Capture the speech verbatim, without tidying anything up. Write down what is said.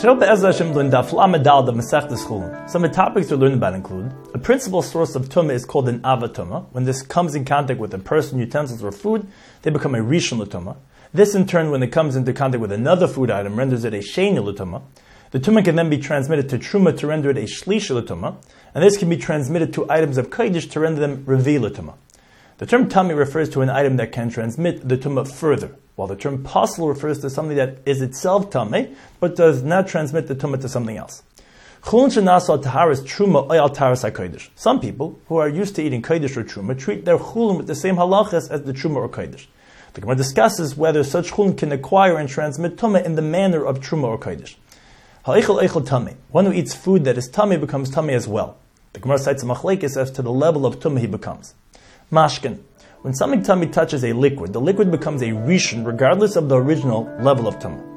Some of the topics we're learning about include a principal source of tumah is called an avatuma. When this comes in contact with a person, utensils, or food, they become a rishon l'tumah. This, in turn, when it comes into contact with another food item, renders it a sheni l'tumah. The tumah can then be transmitted to truma to render it a shlishi l'tumah, and this can be transmitted to items of kodesh to render them revi l'tumah. The term tummy refers to an item that can transmit the tumah further, while the term pasul refers to something that is itself tummy, but does not transmit the tumah to something else. Some people who are used to eating kodesh or truma treat their chulin with the same halachas as the truma or kodesh. The Gemara discusses whether such chulin can acquire and transmit tumah in the manner of truma or kodesh. One who eats food that is tummy becomes tummy as well. The Gemara cites a machlekes as to the level of tumah he becomes. Mashkin. When something tummy touches a liquid, the liquid becomes a rishon regardless of the original level of tumah.